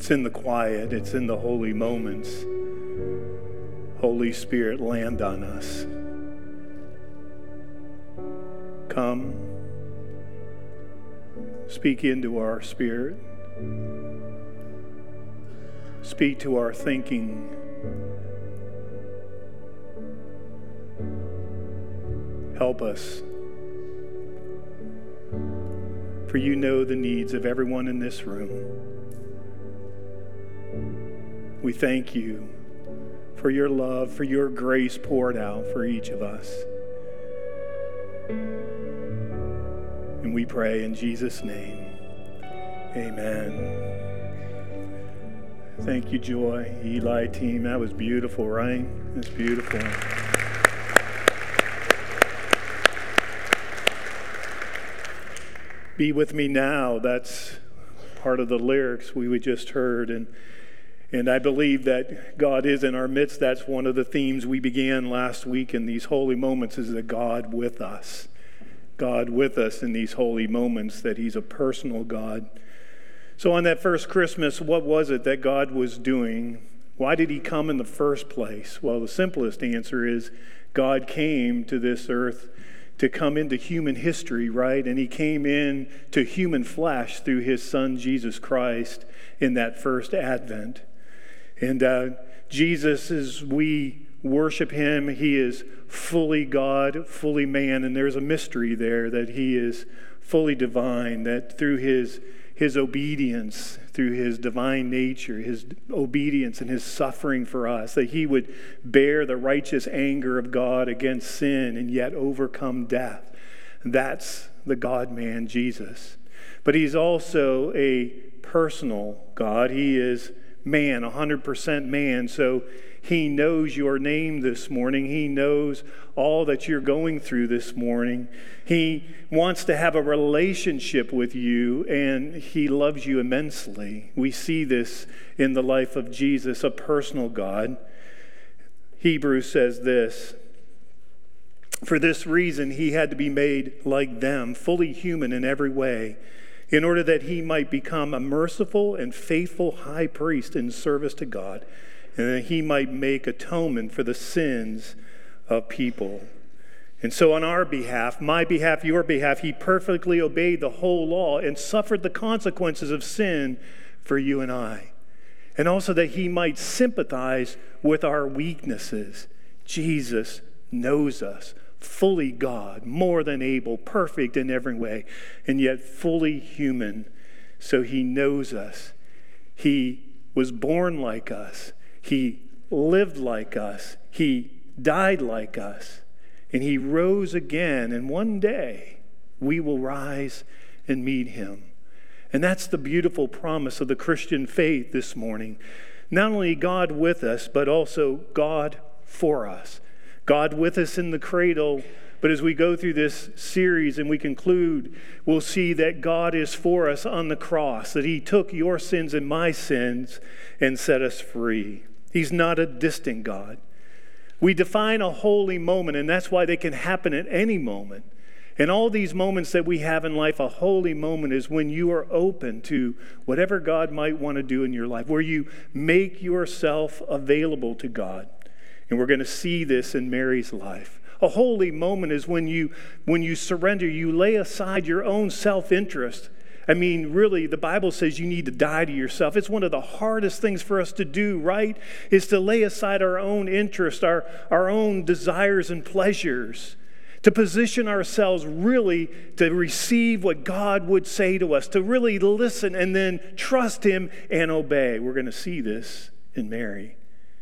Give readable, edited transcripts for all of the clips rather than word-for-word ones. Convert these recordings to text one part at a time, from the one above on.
It's in the quiet. It's in the holy moments. Holy Spirit, land on us. Come. Speak into our spirit. Speak to our thinking. Help us. For you know the needs of everyone in this room. We thank you for your love, for your grace poured out for each of us. And we pray in Jesus' name. Amen. Thank you, Joy, Eli team. That was beautiful, right? That's beautiful. Be with me now. That's part of the lyrics we just heard. And I believe that God is in our midst. That's one of the themes we began last week in these holy moments, is that God with us. God with us in these holy moments, that he's a personal God. So on that first Christmas, what was it that God was doing? Why did he come in the first place? Well, the simplest answer is God came to this earth to come into human history, right? And he came in to human flesh through his son, Jesus Christ, in that first Advent. And Jesus, as we worship him, he is fully God, fully man, and there's a mystery there that he is fully divine, that through his obedience, through his divine nature, his obedience and his suffering for us, that he would bear the righteous anger of God against sin and yet overcome death. That's the God-man, Jesus. But he's also a personal God. He is man, 100% man, so he knows your name this morning. He knows all that you're going through this morning. He wants to have a relationship with you, and he loves you immensely. We see this in the life of Jesus, a personal God. Hebrews says this: for this reason he had to be made like them, fully human in every way, in order that he might become a merciful and faithful high priest in service to God, and that he might make atonement for the sins of people. And so on our behalf, my behalf, your behalf, he perfectly obeyed the whole law and suffered the consequences of sin for you and I. And also that he might sympathize with our weaknesses. Jesus knows us, fully God, more than able, perfect in every way, and yet fully human. So he knows us. He was born like us. He lived like us. He died like us. And he rose again. And one day we will rise and meet him. And that's the beautiful promise of the Christian faith this morning. Not only God with us, but also God for us. God with us in the cradle. But as we go through this series and we conclude, we'll see that God is for us on the cross, that he took your sins and my sins and set us free. He's not a distant God. We define a holy moment, and that's why they can happen at any moment. And all these moments that we have in life, a holy moment is when you are open to whatever God might want to do in your life, where you make yourself available to God. And we're going to see this in Mary's life. A holy moment is when you surrender, you lay aside your own self-interest. I mean, really, the Bible says you need to die to yourself. It's one of the hardest things for us to do, right? Is to lay aside our own interest, our own desires and pleasures, to position ourselves really to receive what God would say to us, to really listen and then trust him and obey. We're going to see this in Mary.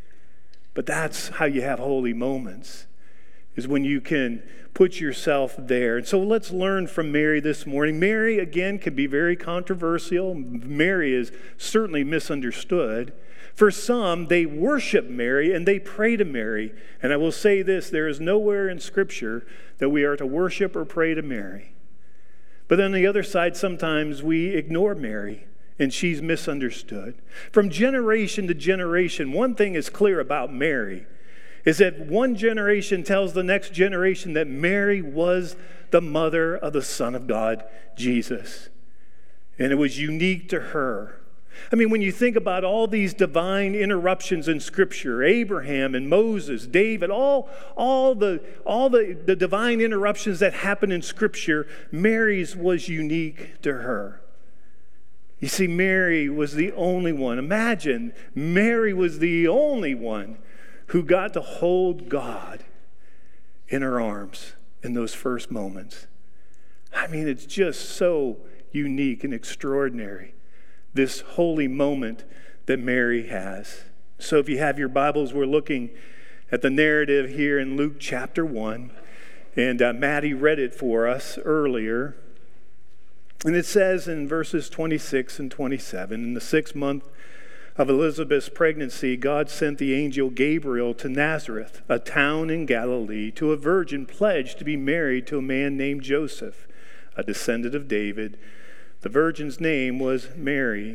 But that's how you have holy moments, is when you can put yourself there. And so let's learn from Mary this morning. Mary, again, can be very controversial. Mary is certainly misunderstood. For some, they worship Mary and they pray to Mary. And I will say this, there is nowhere in Scripture that we are to worship or pray to Mary. But on the other side, sometimes we ignore Mary and she's misunderstood. From generation to generation, one thing is clear about Mary, is that one generation tells the next generation that Mary was the mother of the Son of God, Jesus. And it was unique to her. I mean, when you think about all these divine interruptions in Scripture, Abraham and Moses, David, all the divine interruptions that happen in Scripture, Mary's was unique to her. You see, Mary was the only one. Imagine, Mary was the only one who got to hold God in her arms in those first moments. I mean, it's just so unique and extraordinary, this holy moment that Mary has. So if you have your Bibles, we're looking at the narrative here in Luke chapter 1. And Maddie read it for us earlier. And it says in verses 26 and 27, in the 6th month of Elizabeth's pregnancy, God sent the angel Gabriel to Nazareth, a town in Galilee, to a virgin pledged to be married to a man named Joseph, a descendant of David. The virgin's name was Mary.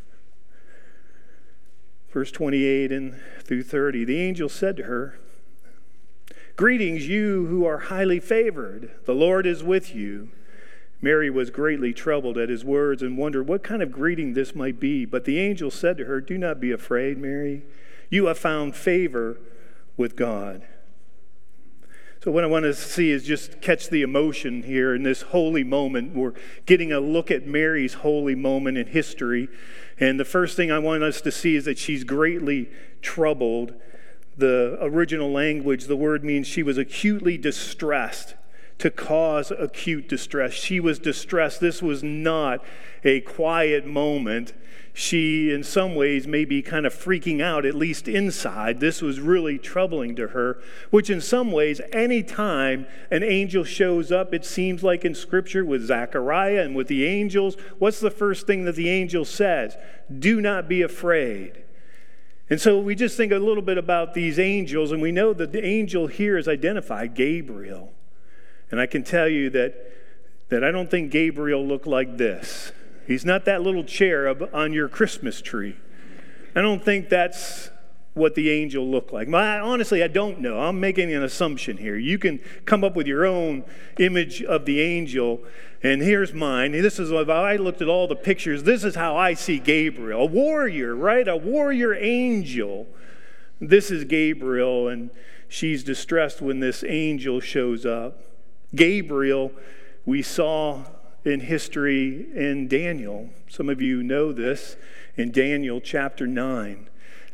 Verse 28 and through 30, the angel said to her, "Greetings, you who are highly favored. The Lord is with you." Mary was greatly troubled at his words and wondered what kind of greeting this might be. But the angel said to her, "Do not be afraid, Mary. You have found favor with God." So what I want to see is just catch the emotion here in this holy moment. We're getting a look at Mary's holy moment in history. And the first thing I want us to see is that she's greatly troubled. The original language, the word means she was acutely distressed, to cause acute distress. She was distressed. This was not a quiet moment. She, in some ways, may be kind of freaking out, at least inside. This was really troubling to her, which in some ways, any time an angel shows up, it seems like in Scripture with Zechariah and with the angels, what's the first thing that the angel says? Do not be afraid. And so we just think a little bit about these angels, and we know that the angel here is identified, Gabriel. And I can tell you that I don't think Gabriel looked like this. He's not that little cherub on your Christmas tree. I don't think that's what the angel looked like. Honestly, I don't know. I'm making an assumption here. You can come up with your own image of the angel, and here's mine. This is how I looked at all the pictures. This is how I see Gabriel. A warrior, right? A warrior angel. This is Gabriel, and she's distressed when this angel shows up. Gabriel, we saw in history in Daniel. Some of you know this in Daniel chapter 9.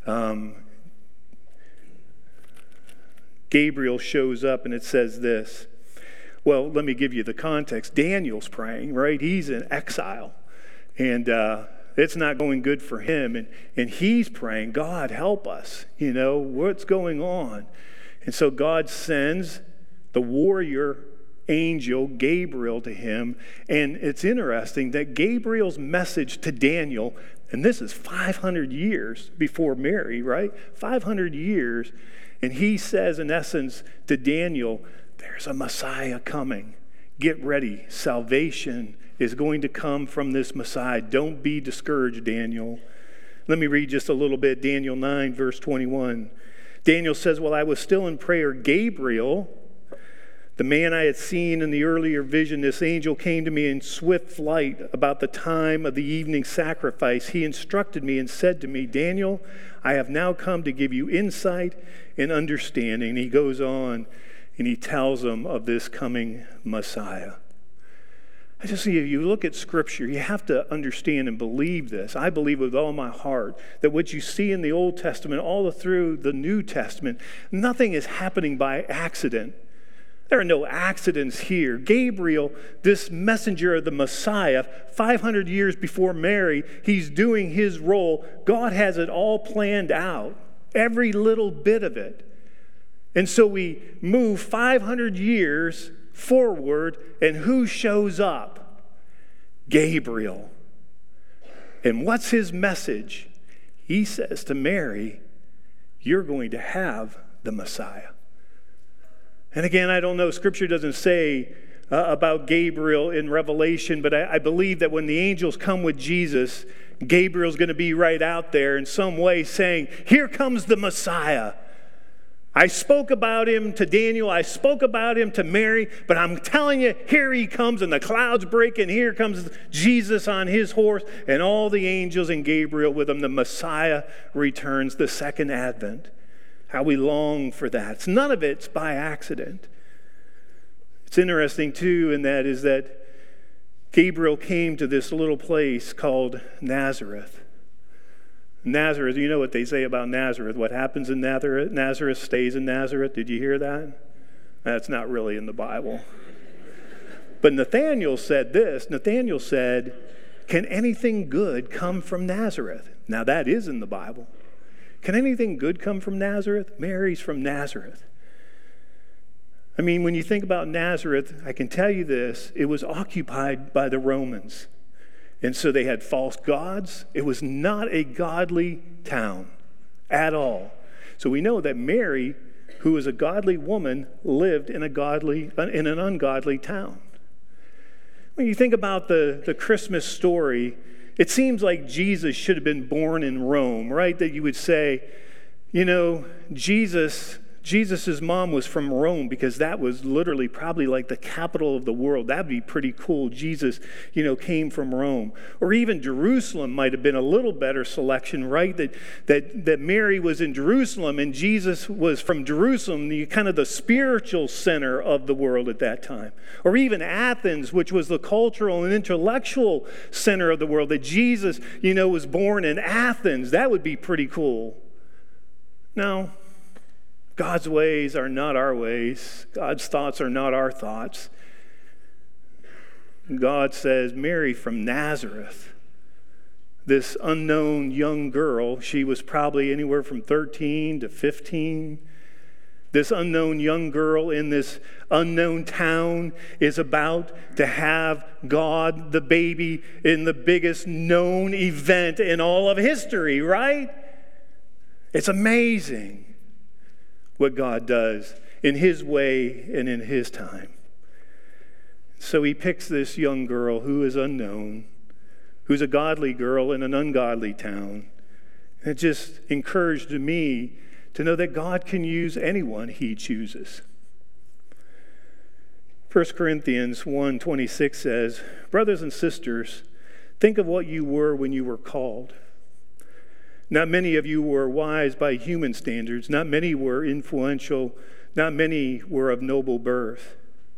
Gabriel shows up and it says this. Well, let me give you the context. Daniel's praying, right? He's in exile. And it's not going good for him. And he's praying, God, help us. You know, what's going on? And so God sends the warrior angel Gabriel to him. And it's interesting that Gabriel's message to Daniel, and this is 500 years before Mary, right? 500 years. And he says, in essence, to Daniel, there's a Messiah coming. Get ready. Salvation is going to come from this Messiah. Don't be discouraged, Daniel. Let me read just a little bit. Daniel 9, verse 21. Daniel says, while I was still in prayer, Gabriel, the man I had seen in the earlier vision, this angel came to me in swift flight about the time of the evening sacrifice. He instructed me and said to me, Daniel, I have now come to give you insight and understanding. And he goes on and he tells them of this coming Messiah. I just see, if you look at Scripture, you have to understand and believe this. I believe with all my heart that what you see in the Old Testament, all through the New Testament, nothing is happening by accident. There are no accidents here. Gabriel, this messenger of the Messiah, 500 years before Mary, he's doing his role. God has it all planned out, every little bit of it. And so we move 500 years forward, and who shows up? Gabriel. And what's his message? He says to Mary, you're going to have the Messiah. And again, I don't know, Scripture doesn't say about Gabriel in Revelation, but I believe that when the angels come with Jesus, Gabriel's going to be right out there in some way saying, here comes the Messiah. I spoke about him to Daniel. I spoke about him to Mary. But I'm telling you, here he comes, and the clouds break, and here comes Jesus on his horse, and all the angels and Gabriel with him. The Messiah returns, the second advent. How we long for that. None of it's by accident. It's interesting, too, and that is that Gabriel came to this little place called Nazareth. Nazareth, you know what they say about Nazareth. What happens in Nazareth stays in Nazareth. Did you hear that? That's not really in the Bible. But Nathanael said this. Nathanael said, can anything good come from Nazareth? Now that is in the Bible. Can anything good come from Nazareth? Mary's from Nazareth. I mean, when you think about Nazareth, I can tell you this. It was occupied by the Romans. And so they had false gods. It was not a godly town at all. So we know that Mary, who was a godly woman, lived in an ungodly town. When you think about the Christmas story, it seems like Jesus should have been born in Rome, right? That you would say, you know, Jesus' mom was from Rome because that was literally probably like the capital of the world. That'd be pretty cool. Jesus, came from Rome. Or even Jerusalem might have been a little better selection, right? That Mary was in Jerusalem and Jesus was from Jerusalem, kind of the spiritual center of the world at that time. Or even Athens, which was the cultural and intellectual center of the world. That Jesus, was born in Athens. That would be pretty cool. No. God's ways are not our ways. God's thoughts are not our thoughts. God says, Mary from Nazareth, this unknown young girl, she was probably anywhere from 13 to 15. This unknown young girl in this unknown town is about to have God, the baby, in the biggest known event in all of history, right? It's amazing what God does in his way and in his time. So he picks this young girl who is unknown, who's a godly girl in an ungodly town. And it just encouraged me to know that God can use anyone he chooses. 1 Corinthians 1:26 says, brothers and sisters, think of what you were when you were called. Not many of you were wise by human standards. Not many were influential. Not many were of noble birth.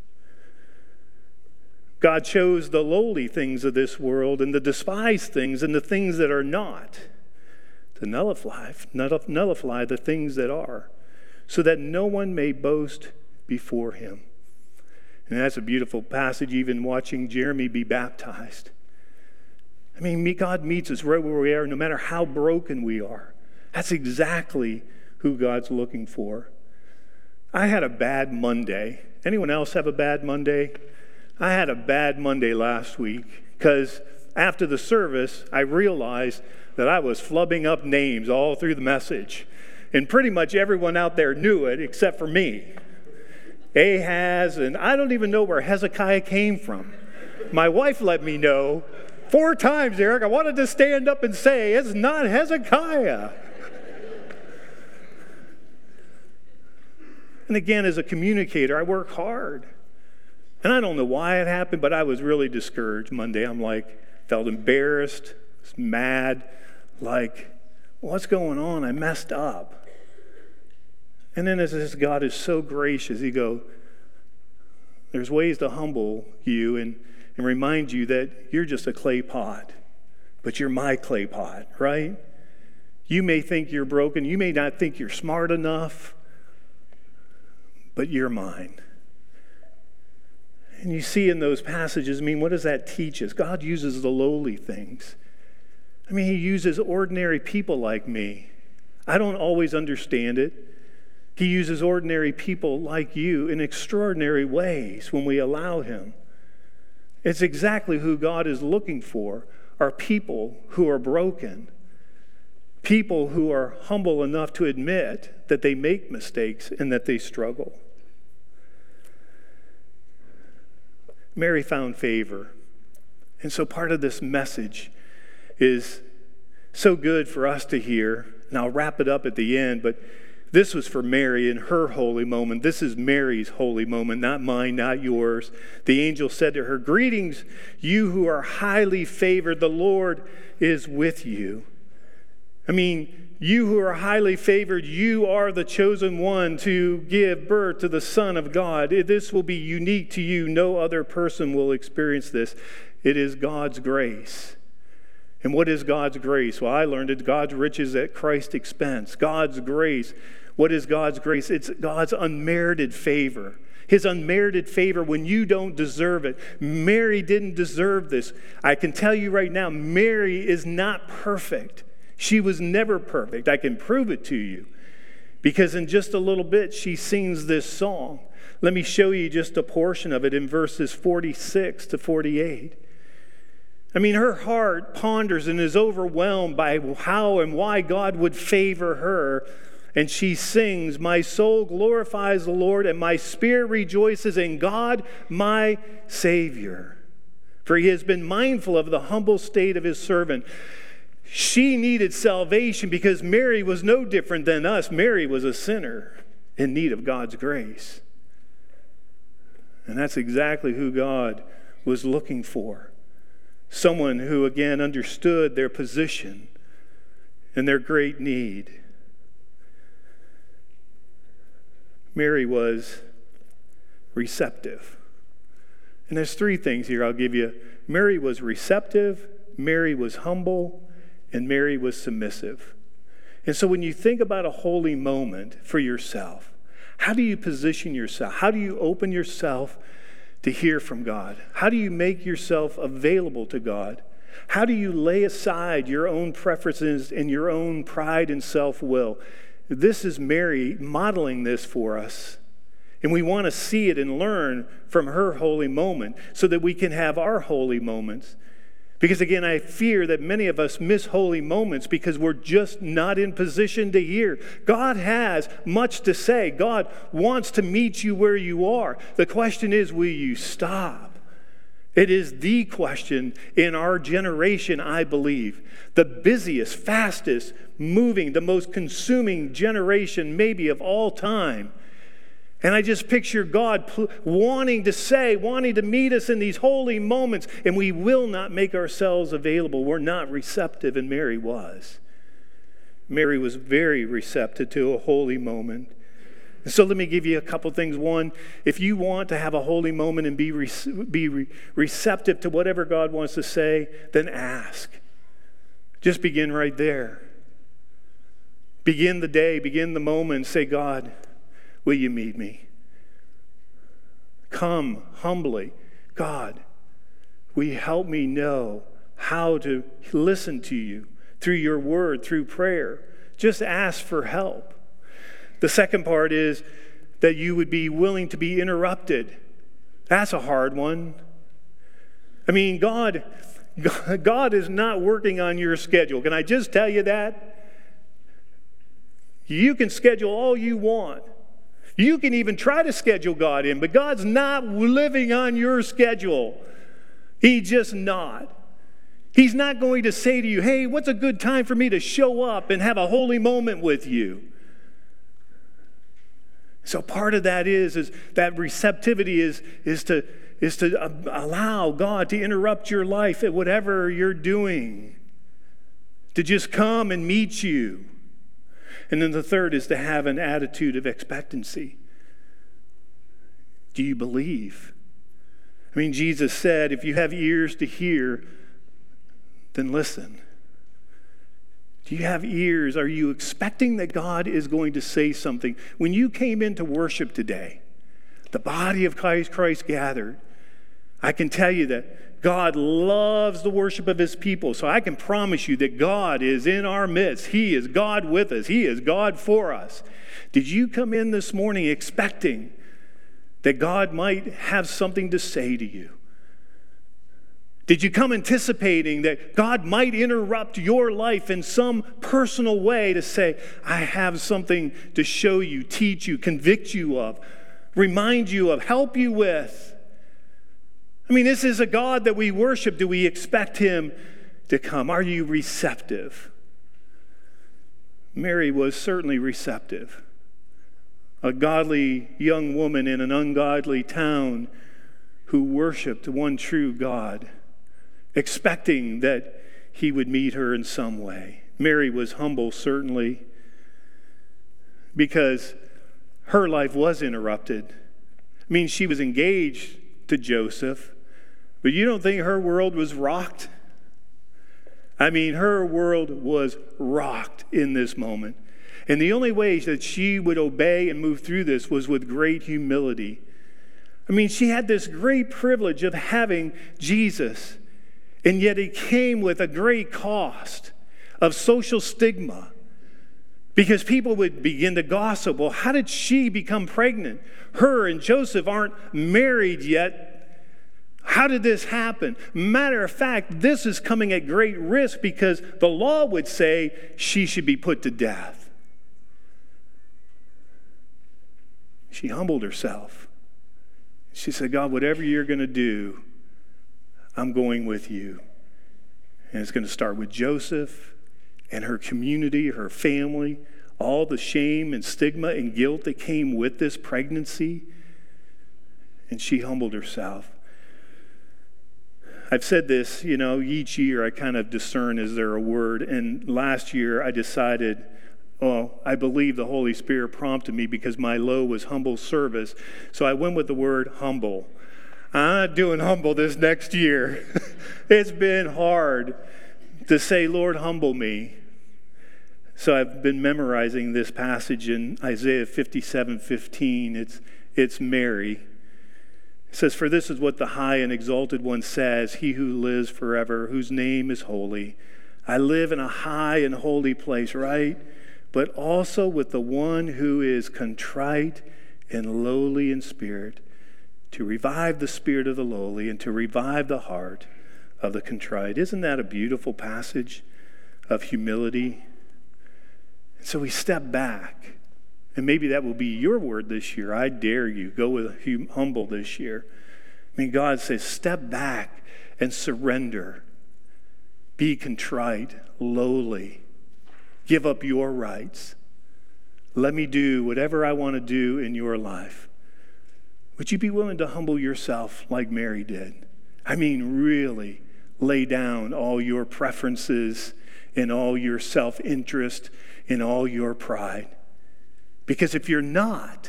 God chose the lowly things of this world and the despised things and the things that are not to nullify the things that are, so that no one may boast before him. And that's a beautiful passage, even watching Jeremy be baptized. I mean, God meets us right where we are, no matter how broken we are. That's exactly who God's looking for. I had a bad Monday. Anyone else have a bad Monday? I had a bad Monday last week because after the service, I realized that I was flubbing up names all through the message. And pretty much everyone out there knew it except for me. Ahaz, and I don't even know where Hezekiah came from. My wife let me know 4 times, Eric. I wanted to stand up and say, it's not Hezekiah. And again, as a communicator, I work hard. And I don't know why it happened, but I was really discouraged Monday. Felt embarrassed, mad, what's going on? I messed up. And then as God is so gracious, he goes, there's ways to humble you and remind you that you're just a clay pot, but you're my clay pot, right? You may think you're broken. You may not think you're smart enough, but you're mine. And you see in those passages, what does that teach us? God uses the lowly things. He uses ordinary people like me. I don't always understand it. He uses ordinary people like you in extraordinary ways when we allow him. It's exactly who God is looking for, are people who are broken, people who are humble enough to admit that they make mistakes and that they struggle. Mary found favor. And so part of this message is so good for us to hear, and I'll wrap it up at the end, but This was for Mary in her holy moment. This is Mary's holy moment, not mine, not yours. The angel said to her, "Greetings, you who are highly favored. The Lord is with you." I mean, you who are highly favored, you are the chosen one to give birth to the Son of God. This will be unique to you. No other person will experience this. It is God's grace. And what is God's grace? Well, I learned it. God's riches at Christ's expense. God's grace. What is God's grace? It's God's unmerited favor. His unmerited favor when you don't deserve it. Mary didn't deserve this. I can tell you right now, Mary is not perfect. She was never perfect. I can prove it to you. Because in just a little bit, she sings this song. Let me show you just a portion of it in verses 46 to 48. I mean, her heart ponders and is overwhelmed by how and why God would favor her. And she sings, "My soul glorifies the Lord, and my spirit rejoices in God, my Savior. For he has been mindful of the humble state of his servant." She needed salvation because Mary was no different than us. Mary was a sinner in need of God's grace. And that's exactly who God was looking for. Someone who, again, understood their position and their great need. Mary was receptive. And there's three things here I'll give you. Mary was receptive, Mary was humble, and Mary was submissive. And so when you think about a holy moment for yourself, how do you position yourself? How do you open yourself to hear from God? How do you make yourself available to God? How do you lay aside your own preferences and your own pride and self-will? This is Mary modeling this for us. And we want to see it and learn from her holy moment so that we can have our holy moments. Because again, I fear that many of us miss holy moments because we're just not in position to hear. God has much to say. God wants to meet you where you are. The question is, will you stop? It is the question in our generation, I believe. The busiest, fastest moving, the most consuming generation maybe of all time. And I just picture God wanting to meet us in these holy moments, and we will not make ourselves available. We're not receptive, and Mary was. Mary was very receptive to a holy moment. And so let me give you a couple things. One, if you want to have a holy moment and be receptive to whatever God wants to say, then ask. Just begin right there. Begin the day, begin the moment, say, "God, will you meet me?" Come humbly. "God, will you help me know how to listen to you through your word, through prayer?" Just ask for help. The second part is that you would be willing to be interrupted. That's a hard one. I mean, God is not working on your schedule. Can I just tell you that? You can schedule all you want. You can even try to schedule God in, but God's not living on your schedule. He's just not. He's not going to say to you, "Hey, what's a good time for me to show up and have a holy moment with you?" So part of that is that receptivity is to allow God to interrupt your life at whatever you're doing, to just come and meet you. And then the third is to have an attitude of expectancy. Do you believe? I mean, Jesus said, if you have ears to hear, then listen. Do you have ears? Are you expecting that God is going to say something? When you came into worship today, the body of Christ gathered, I can tell you that God loves the worship of his people. So I can promise you that God is in our midst. He is God with us. He is God for us. Did you come in this morning expecting that God might have something to say to you? Did you come anticipating that God might interrupt your life in some personal way to say, "I have something to show you, teach you, convict you of, remind you of, help you with"? I mean, this is a God that we worship. Do we expect him to come? Are you receptive? Mary was certainly receptive. a godly young woman in an ungodly town who worshiped one true God, expecting that he would meet her in some way. Mary was humble, certainly, because her life was interrupted. I mean, she was engaged to Joseph, but you don't think her world was rocked? I mean, her world was rocked in this moment. And the only way that she would obey and move through this was with great humility. I mean, she had this great privilege of having Jesus, and yet it came with a great cost of social stigma, because people would begin to gossip. Well, how did she become pregnant? Her and Joseph aren't married yet. How did this happen? Matter of fact, this is coming at great risk because the law would say she should be put to death. She humbled herself. She said, God, whatever you're going to do, I'm going with you. And it's going to start with Joseph and her community, her family, all the shame and stigma and guilt that came with this pregnancy. And she humbled herself. I've said this, each year I kind of discern, is there a word? And last year I decided, I believe the Holy Spirit prompted me because my low was humble service. So I went with the word humble. I'm not doing humble this next year. It's been hard to say, Lord, humble me. So I've been memorizing this passage in Isaiah 57:15. It's Mary. It says, for this is what the high and exalted one says, he who lives forever, whose name is holy. I live in a high and holy place, right? But also with the one who is contrite and lowly in spirit, to revive the spirit of the lowly and to revive the heart of the contrite. Isn't that a beautiful passage of humility? And so we step back. And maybe that will be your word this year. I dare you. Go with humble this year. I mean, God says, step back and surrender. Be contrite, lowly. Give up your rights. Let me do whatever I want to do in your life. Would you be willing to humble yourself like Mary did? I mean, really lay down all your preferences and all your self-interest and all your pride. Because if you're not,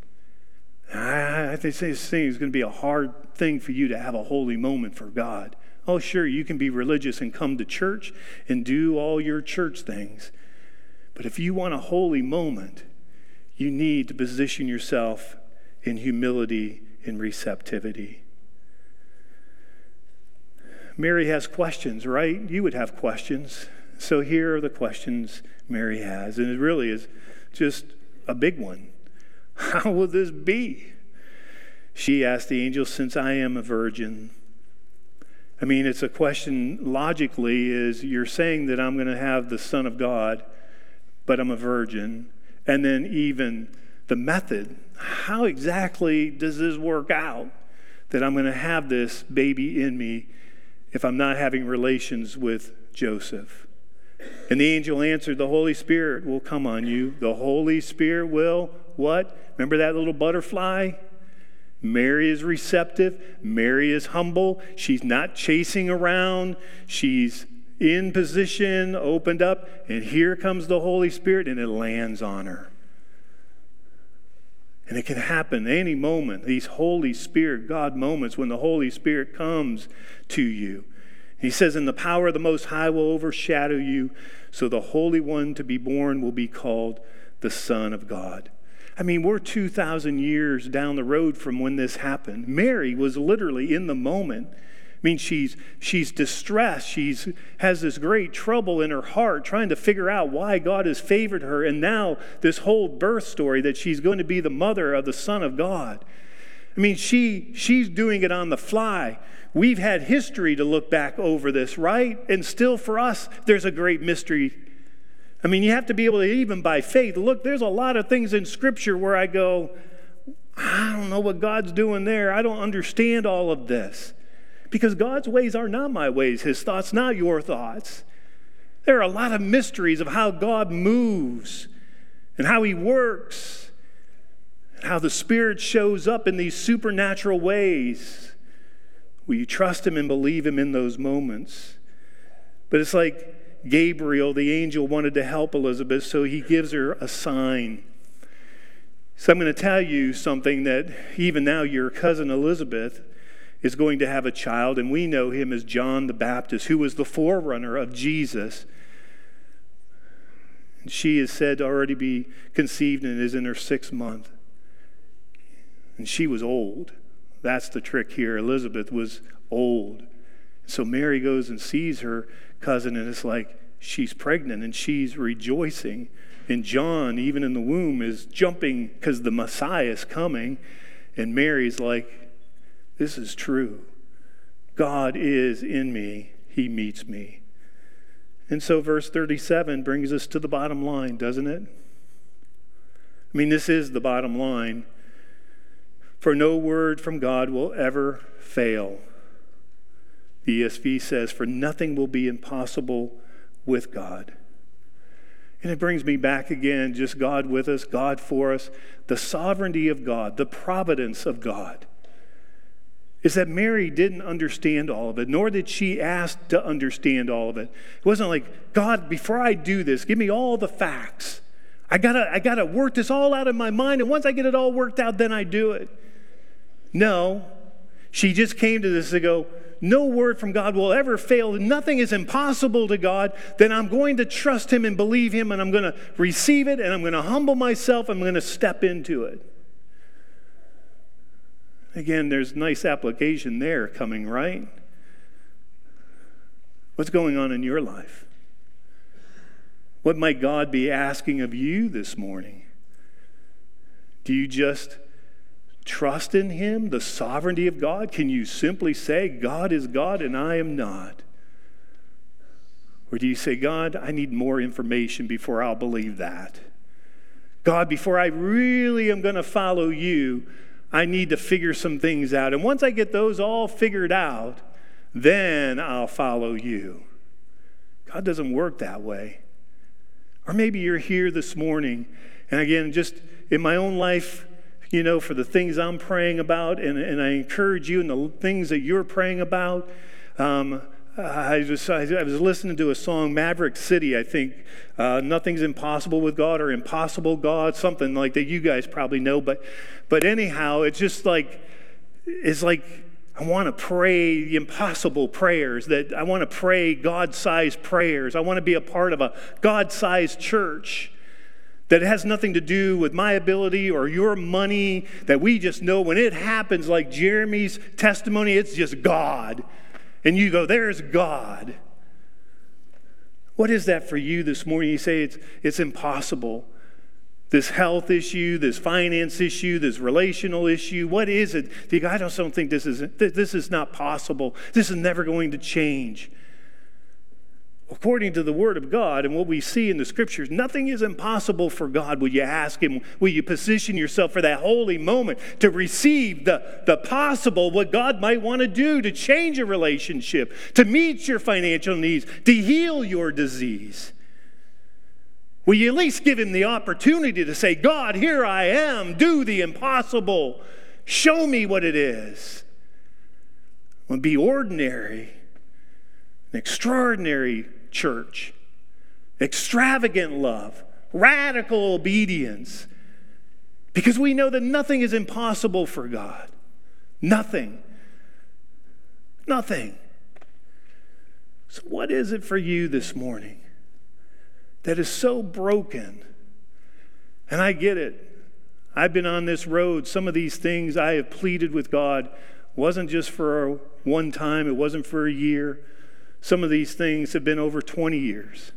I think this thing is going to be a hard thing for you to have a holy moment for God. Oh, sure, you can be religious and come to church and do all your church things. But if you want a holy moment, you need to position yourself in humility and receptivity. Mary has questions, right? You would have questions. So here are the questions Mary has. And it really is just a big one. How will this be? She asked the angel, since I am a virgin. I mean, it's a question logically is you're saying that I'm going to have the Son of God, but I'm a virgin. And then even the method, how exactly does this work out that I'm going to have this baby in me if I'm not having relations with Joseph? And the angel answered, the Holy Spirit will come on you. The Holy Spirit will, what? Remember that little butterfly? Mary is receptive. Mary is humble. She's not chasing around. She's in position, opened up, and here comes the Holy Spirit, and it lands on her. And it can happen any moment, these Holy Spirit, God moments when the Holy Spirit comes to you. He says, and the power of the Most High will overshadow you, so the Holy One to be born will be called the Son of God. I mean, we're 2,000 years down the road from when this happened. Mary was literally in the moment. I mean, she's distressed. She has this great trouble in her heart trying to figure out why God has favored her. And now this whole birth story that she's going to be the mother of the Son of God. I mean, she's doing it on the fly. We've had history to look back over this, right? And still for us, there's a great mystery. I mean, you have to be able to, even by faith, look, there's a lot of things in Scripture where I go, I don't know what God's doing there. I don't understand all of this. Because God's ways are not my ways, His thoughts not your thoughts. There are a lot of mysteries of how God moves and how He works. how the Spirit shows up in these supernatural ways. Will you trust him and believe him in those moments? But it's like Gabriel, the angel, wanted to help Elizabeth, so he gives her a sign. So I'm going to tell you something, that even now your cousin Elizabeth is going to have a child, and we know him as John the Baptist, who was the forerunner of Jesus. She is said to already be conceived and is in her 6th month. And she was old. That's the trick here. Elizabeth was old. So Mary goes and sees her cousin, and it's like she's pregnant and she's rejoicing. And John, even in the womb, is jumping because the Messiah is coming. And Mary's like, this is true. God is in me. He meets me. And so verse 37 brings us to the bottom line, doesn't it? I mean, this is the bottom line. For no word from God will ever fail. The ESV says, for nothing will be impossible with God. And it brings me back again, just God with us, God for us, the sovereignty of God, the providence of God. Is that Mary didn't understand all of it, nor did she ask to understand all of it. It wasn't like, God, before I do this, give me all the facts. I gotta work this all out in my mind, and once I get it all worked out, then I do it. No, she just came to this to go, no word from God will ever fail. Nothing is impossible to God. Then I'm going to trust him and believe him, and I'm going to receive it, and I'm going to humble myself. I'm going to step into it. Again, there's nice application there coming, right? What's going on in your life? What might God be asking of you this morning? Do you just trust in him, the sovereignty of God? Can you simply say, God is God and I am not? Or do you say, God, I need more information before I'll believe that? God, before I really am going to follow you, I need to figure some things out. And once I get those all figured out, then I'll follow you. God doesn't work that way. Or maybe you're here this morning, and again, just in my own life, you know, for the things I'm praying about, and I encourage you in the things that you're praying about. I was listening to a song, Maverick City, I think. Nothing's impossible with God, or Impossible God, something like that. You guys probably know. But anyhow, it's just like, I want to pray the impossible prayers, that I want to pray God-sized prayers. I want to be a part of a God-sized church that has nothing to do with my ability or your money, that we just know when it happens, like Jeremy's testimony, it's just God. And you go, there's God. What is that for you this morning? You say it's impossible. This health issue, this finance issue, this relational issue, what is it? You go, I just don't think this is not possible. This is never going to change. According to the Word of God and what we see in the Scriptures, nothing is impossible for God. Will you ask him? Will you position yourself for that holy moment to receive the possible, what God might want to do to change a relationship, to meet your financial needs, to heal your disease? Will you at least give him the opportunity to say, God, here I am, do the impossible. Show me what it is. It will be ordinary, an extraordinary church, extravagant love, radical obedience, because we know that nothing is impossible for God. Nothing. Nothing. So what is it for you this morning that is so broken? And I get it. I've been on this road. Some of these things I have pleaded with God. It wasn't just for one time. It wasn't for a year. Some of these things have been over 20 years.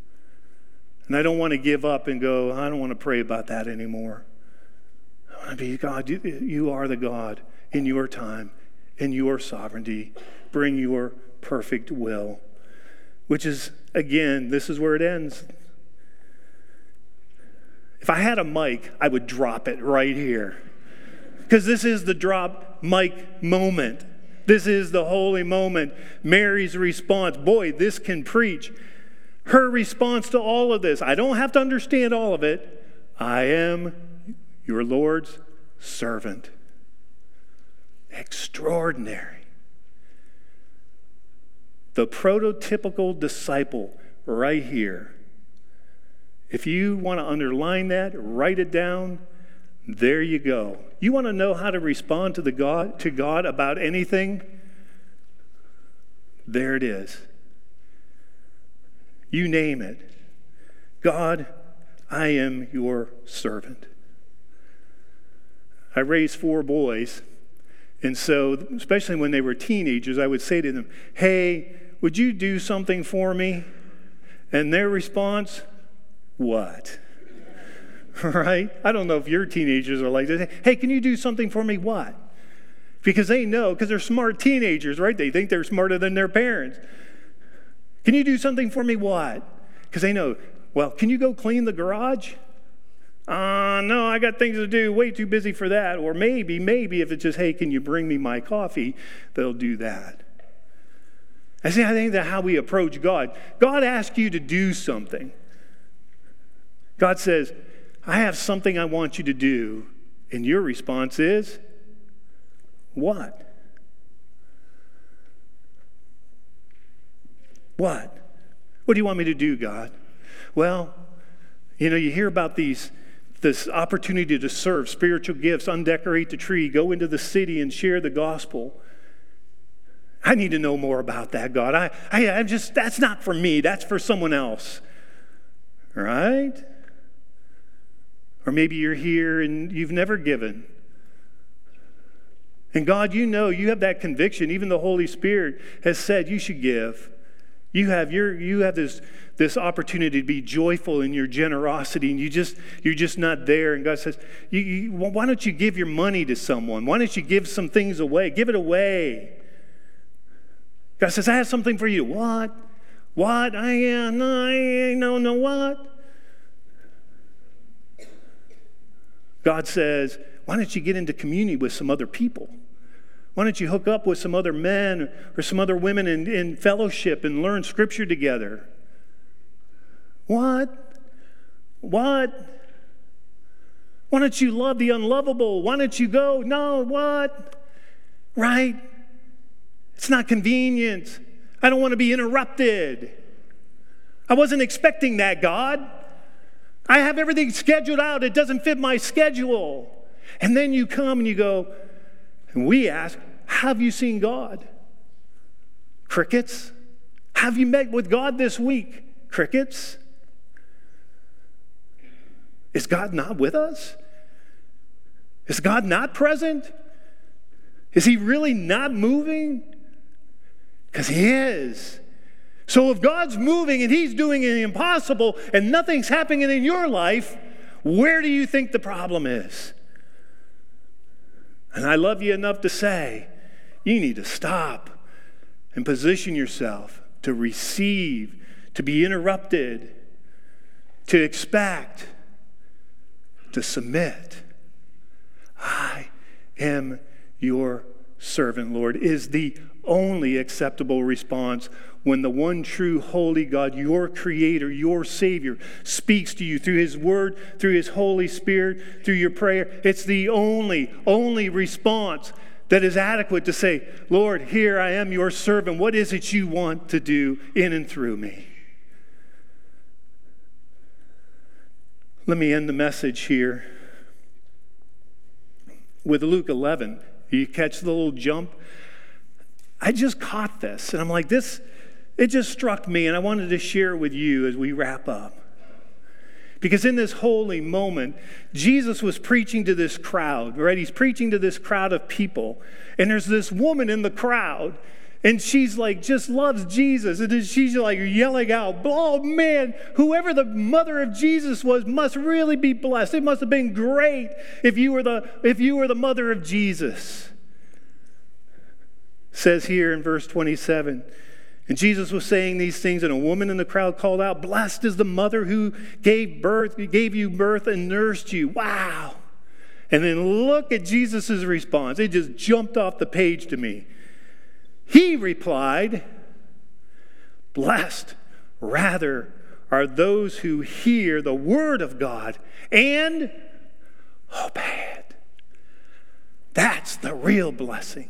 And I don't want to give up and go, I don't want to pray about that anymore. I want to be, God, you are the God in your time, in your sovereignty. Bring your perfect will. Which is, again, this is where it ends. If I had a mic, I would drop it right here. Because this is the drop mic moment. This is the holy moment. Mary's response, boy, this can preach. Her response to all of this, I don't have to understand all of it. I am your Lord's servant. Extraordinary. The prototypical disciple right here. If you want to underline that, write it down, there you go. You want to know how to respond to God about anything? There it is. You name it. God, I am your servant. I raised 4 boys, and so, especially when they were teenagers, I would say to them, hey, would you do something for me? And their response, what? Right? I don't know if your teenagers are like this. Hey, can you do something for me? What? Because they know, because they're smart teenagers, right? They think they're smarter than their parents. Can you do something for me? What? Because they know, well, can you go clean the garage? No, I got things to do. Way too busy for that. Or maybe if it's just, hey, can you bring me my coffee? They'll do that. I think that's how we approach God. God asks you to do something. God says, I have something I want you to do. And your response is, what? What? What do you want me to do, God? Well, you hear about this opportunity to serve, spiritual gifts, undecorate the tree, go into the city and share the gospel. I need to know more about that, God. I'm just, that's not for me. That's for someone else. Right? Or maybe you're here and you've never given. And God, you have that conviction. Even the Holy Spirit has said you should give. You have this opportunity to be joyful in your generosity, and you're just not there. And God says, why don't you give your money to someone? Why don't you give some things away? Give it away. God says, I have something for you. What? What? No, what? God says, why don't you get into community with some other people? Why don't you hook up with some other men or some other women in fellowship and learn Scripture together? What? Why don't you love the unlovable? Why don't you go? No, what? Right? It's not convenient. I don't want to be interrupted. I wasn't expecting that, God. I have everything scheduled out. It doesn't fit my schedule. And then you come and you go, and we ask, have you seen God? Crickets. Have you met with God this week? Crickets. Is God not with us? Is God not present? Is he really not moving? Because he is. So if God's moving and he's doing the impossible and nothing's happening in your life, where do you think the problem is? And I love you enough to say, you need to stop and position yourself to receive, to be interrupted, to expect, to submit. I am your servant, Lord, is the only acceptable response when the one true holy God, your creator, your savior, speaks to you through his word, through his Holy Spirit, through your prayer. It's the only response that is adequate to say, Lord, here I am your servant. What is it you want to do in and through me? Let me end the message here with Luke 11. You catch the little jump? I just caught this, and I'm like, it just struck me, and I wanted to share it with you as we wrap up. Because in this holy moment, Jesus was preaching to this crowd, right? He's preaching to this crowd of people, and there's this woman in the crowd, and she's like, just loves Jesus, and she's like yelling out, oh man, whoever the mother of Jesus was must really be blessed. It must have been great if you were the mother of Jesus. Says here in verse 27, and Jesus was saying these things, and a woman in the crowd called out, blessed is the mother who gave you birth and nursed you. Wow. And then look at Jesus' response. It just jumped off the page to me. He replied, blessed rather are those who hear the word of God and obey it. That's the real blessing.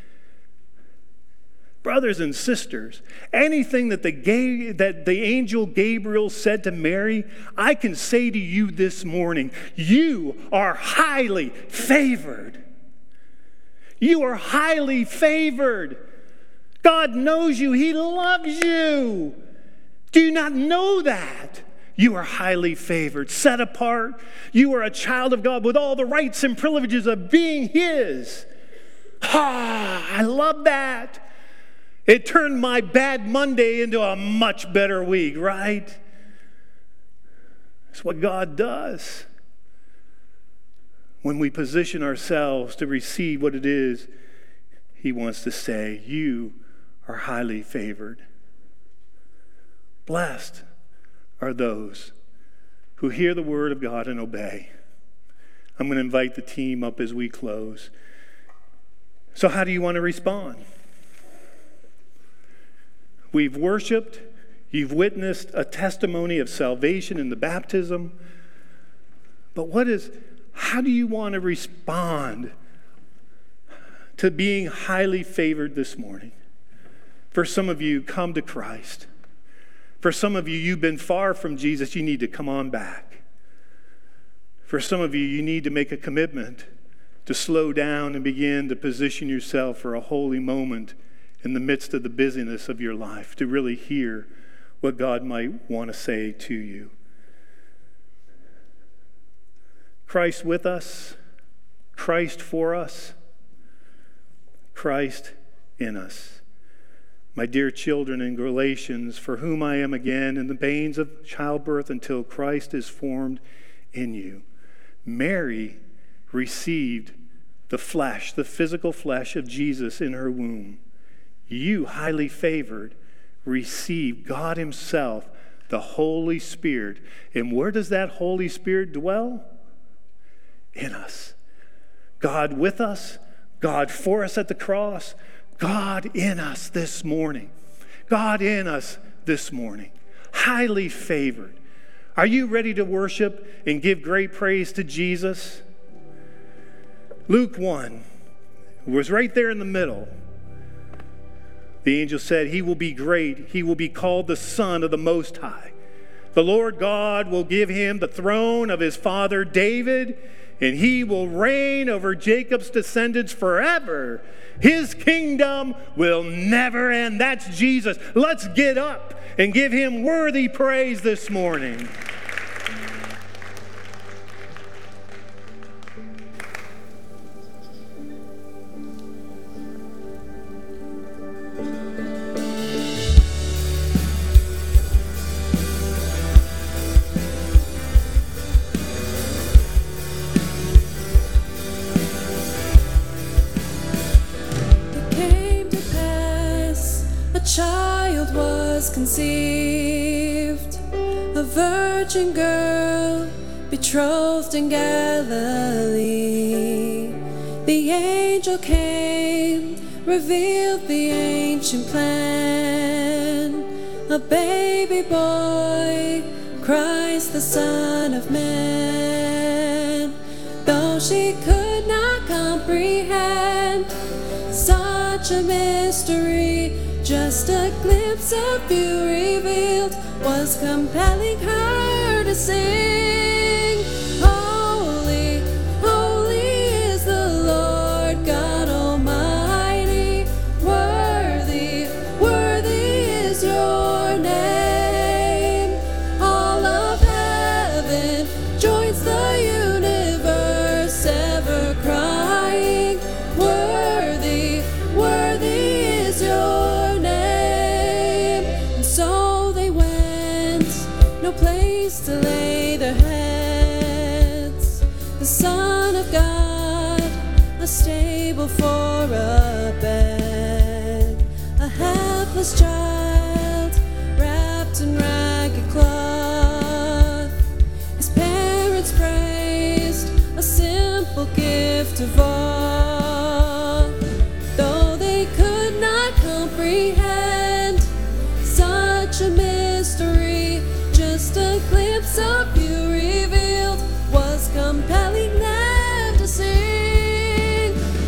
Brothers and sisters, anything that the angel Gabriel said to Mary, I can say to you this morning, you are highly favored. You are highly favored. God knows you. He loves you. Do you not know that? You are highly favored, set apart. You are a child of God with all the rights and privileges of being His. I love that. It turned my bad Monday into a much better week, right? That's what God does. When we position ourselves to receive what it is He wants to say, you are highly favored. Blessed are those who hear the word of God and obey. I'm going to invite the team up as we close. So how do you want to respond? We've worshiped. You've witnessed a testimony of salvation in the baptism. But how do you want to respond to being highly favored this morning? For some of you, come to Christ. For some of you, you've been far from Jesus. You need to come on back. For some of you, you need to make a commitment to slow down and begin to position yourself for a holy moment in the midst of the busyness of your life, to really hear what God might want to say to you. Christ with us, Christ for us, Christ in us. My dear children in Galatians, for whom I am again in the pains of childbirth until Christ is formed in you. Mary received the flesh, the physical flesh of Jesus in her womb. You, highly favored, receive God Himself, the Holy Spirit. And where does that Holy Spirit dwell? In us. God with us, God for us at the cross, God in us this morning. God in us this morning. Highly favored. Are you ready to worship and give great praise to Jesus? Luke 1 was right there in the middle. The angel said, He will be great. He will be called the Son of the Most High. The Lord God will give Him the throne of His father David, and He will reign over Jacob's descendants forever. His kingdom will never end. That's Jesus. Let's get up and give Him worthy praise this morning. Child was conceived, a virgin girl betrothed in Galilee. The angel came, revealed the ancient plan. A baby boy, Christ the Son of Man. Though she could not comprehend such a mystery, just a glimpse of you revealed was compelling her to sing. Holy, holy is the Lord God Almighty. Worthy, worthy is your name. All of heaven joins the universe, ever crying, worthy, worthy is your place to lay their heads. The Son of God, a stable for a bed. A helpless child wrapped in ragged cloth. His parents praised a simple gift of awe. Though they could not comprehend such a mystery, just a glimpse of you revealed was compelling them to sing.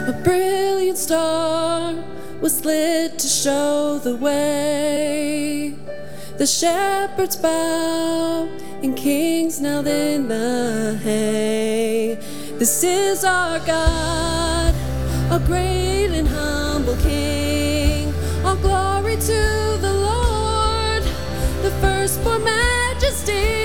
A brilliant star was lit to show the way. The shepherds bow and kings knelt in the hay. This is our God, a great and humble King. All glory to the Lord, the firstborn majesty.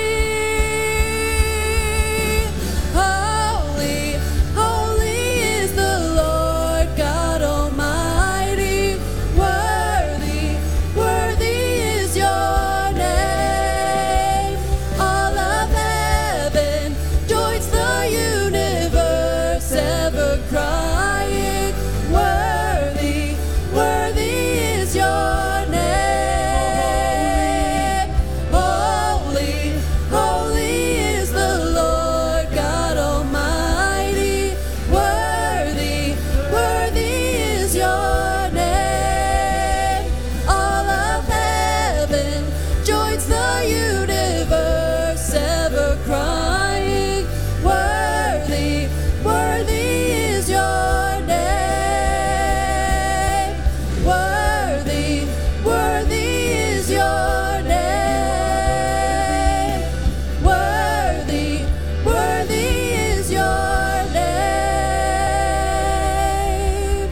Holy, holy is the Lord God Almighty. Worthy, worthy is your name. All of heaven joins the universe, ever crying, worthy, worthy is your name. Holy, holy is the Lord God Almighty. Worthy, worthy is your name. All of heaven joins the universe, ever crying, worthy, worthy is your name. Worthy, worthy is your name. Worthy, worthy is your name.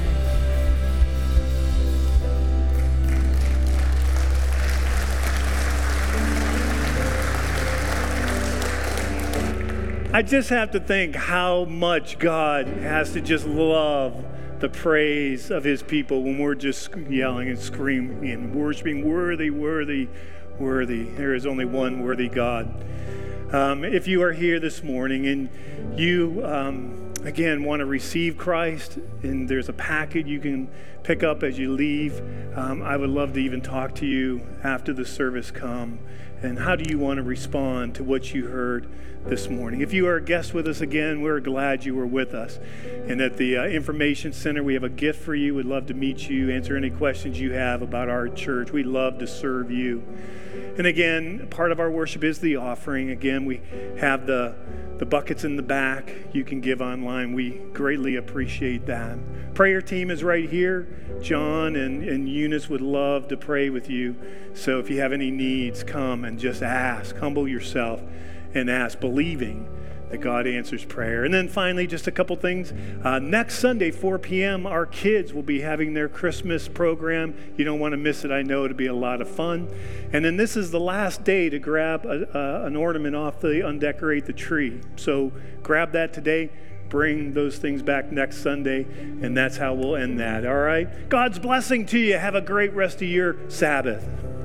I just have to think how much God has to just love the praise of his people when we're just yelling and screaming and worshiping, worthy, worthy, worthy. There is only one worthy God. If you are here this morning and you, again, want to receive Christ, and there's a packet you can pick up as you leave, I would love to even talk to you after the service come. And how do you want to respond to what you heard this morning? If you are a guest with us again, we're glad you were with us. And at the Information Center, we have a gift for you. We'd love to meet you, answer any questions you have about our church. We'd love to serve you. And again, part of our worship is the offering. Again, we have the buckets in the back. You can give online. We greatly appreciate that. Prayer team is right here. John and Eunice would love to pray with you. So if you have any needs, come and just ask. Humble yourself and ask, believing that God answers prayer. And then finally, just a couple things. Next Sunday, 4 p.m., our kids will be having their Christmas program. You don't want to miss it. I know it'll be a lot of fun. And then this is the last day to grab an ornament off the undecorate the tree. So grab that today. Bring those things back next Sunday, and that's how we'll end that. All right? God's blessing to you. Have a great rest of your Sabbath.